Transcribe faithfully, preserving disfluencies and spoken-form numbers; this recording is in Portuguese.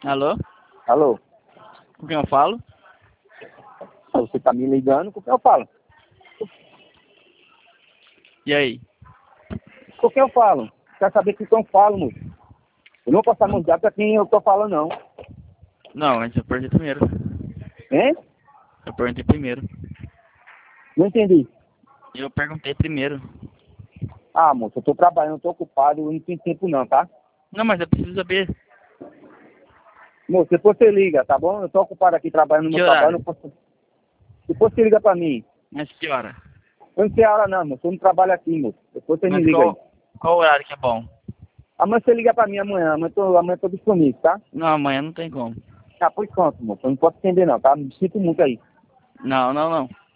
Alô? Alô? Com quem eu falo? Você tá me ligando, com quem eu falo? E aí? Com quem eu falo? Quer saber com quem eu falo, moço? Eu não posso mandar pra quem eu tô falando, não. Não, mas eu perguntei primeiro. Hein? Eu perguntei primeiro. Não entendi. Eu perguntei primeiro. Ah, moço, eu tô trabalhando, eu tô ocupado, eu não tenho tempo não, tá? Não, mas eu preciso saber. Moço, depois você liga, tá bom? Eu tô ocupado aqui trabalhando no Que meu trabalho, horário? não posso... Depois você liga pra mim. Mas que hora? Eu não sei a hora não, moço, eu não trabalho aqui, moço. Depois você me Mas liga aí. qual, qual horário que é bom? Amanhã você liga pra mim amanhã, amanhã eu tô, amanhã eu tô disponível, tá? Não, amanhã não tem como. Ah, pois pronto, moço, eu não posso entender não, tá? Me sinto muito aí. Não, não, não.